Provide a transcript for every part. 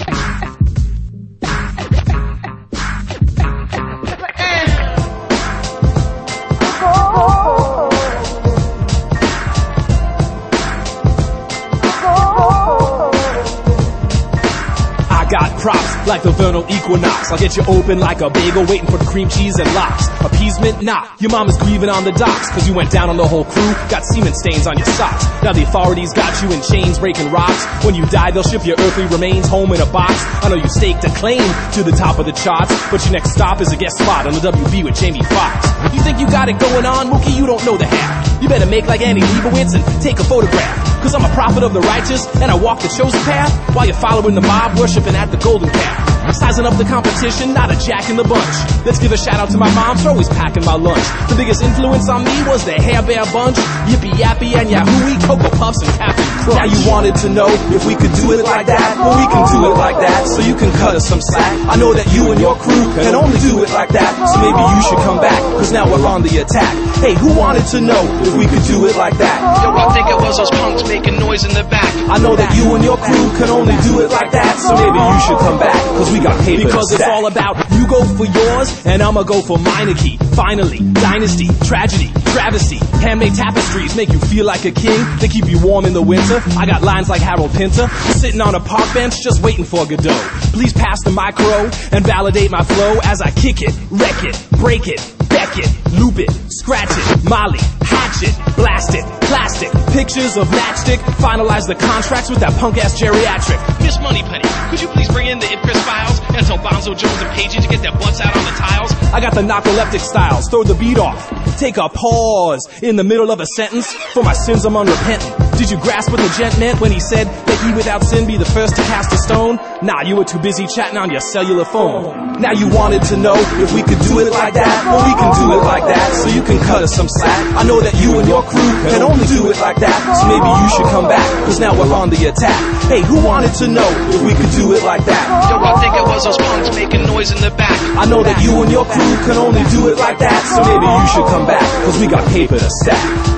Props like the vernal equinox. I'll get you open like a bagel waiting for the cream cheese and lox. Appeasement? Nah. Your mama's grieving on the docks cause you went down on the whole crew. Got semen stains on your socks. Now the authorities got you in chains breaking rocks. When you die they'll ship your earthly remains home in a box. I know you staked a claim to the top of the charts, but your next stop is a guest spot on the WB with Jamie Foxx. You think you got it going on, Mookie? You don't know the half. You better make like Annie Leibovitz and take a photograph. Cause I'm a prophet of the righteous and I walk the chosen path while you're following the mob, worshiping at the golden calf. Sizing up the competition, not a jack in the bunch. Let's give a shout out to my mom for always packing my lunch. The biggest influence on me was the Hair Bear Bunch, Yippee Yappy and Yahooey, Cocoa Puffs and Captain Crunch. Now you wanted to know if we could do it like that. Well, we can do it like that, so you can cut us some slack. I know that you and your crew can only do it like that, so maybe you should come back, cause now we're on the attack. Hey, who wanted to know if we could do it like that? Yo, I think it was those punks making noise in the back. I know that you and your crew can only do it like that, so maybe you should come back, cause we got paper. Because it's all about you go for yours and I'ma go for Meineke. Finally, dynasty, tragedy, travesty, handmade tapestries make you feel like a king. They keep you warm in the winter. I got lines like Harold Pinter, sitting on a park bench just waiting for Godot. Please pass the micro and validate my flow as I kick it, wreck it, break it, deck it, loop it, scratch it, molly, hatch it, blast it, plastic, pictures of matchstick, finalize the contracts with that punk-ass geriatric. Miss Moneypenny, could you please bring in the Ipcris files and tell Bonzo Jones and Pagey to get their butts out on the tiles? I got the narcoleptic styles, throw the beat off, take a pause in the middle of a sentence. For my sins I'm unrepentant. Did you grasp what the gent meant when he said that he without sin be the first to cast a stone? Nah, you were too busy chatting on your cellular phone. Now you wanted to know if we could do it like that. Well, we can do it like that, so you can cut us some slack. I know that you and your crew can only do it like that, so maybe you should come back, cause now we're on the attack. Hey, who wanted to know if we could do it like that? Yo, I think it was those punks making noise in the back. I know that you and your crew can only do it like that, so maybe you should come back, cause we got paper to stack.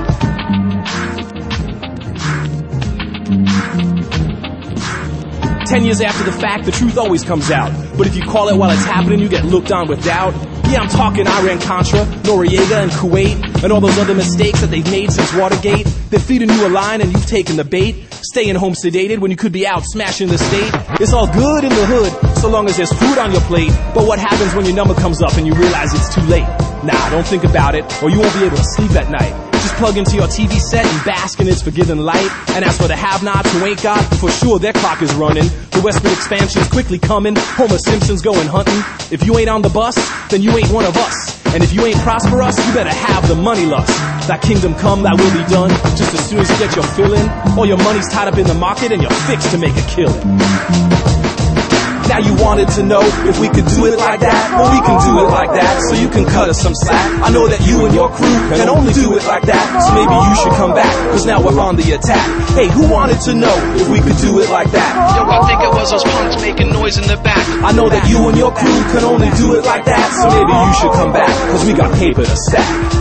10 years after the fact, the truth always comes out. But if you call it while it's happening, you get looked on with doubt. Yeah, I'm talking Iran-Contra, Noriega and Kuwait, and all those other mistakes that they've made since Watergate. They're feeding you a line and you've taken the bait. Staying home sedated when you could be out smashing the state. It's all good in the hood, so long as there's food on your plate. But what happens when your number comes up and you realize it's too late? Nah, don't think about it, or you won't be able to sleep at night. Just plug into your TV set and bask in its forgiven light. And as for the have-nots who ain't got, for sure their clock is running. The westward expansion's quickly coming. Homer Simpson's going hunting. If you ain't on the bus, then you ain't one of us. And if you ain't prosperous, you better have the money lust. That kingdom come, that will be done. Just as soon as you get your fill in, all your money's tied up in the market and you're fixed to make a killing. Now you wanted to know if we could do it like that. Well, we can do it like that, so you can cut us some slack. I know that you and your crew can only do it like that, so maybe you should come back, cause now we're on the attack. Hey, who wanted to know if we could do it like that? Yo, I think it was those punks making noise in the back. I know that you and your crew can only do it like that, so maybe you should come back, cause we got paper to stack.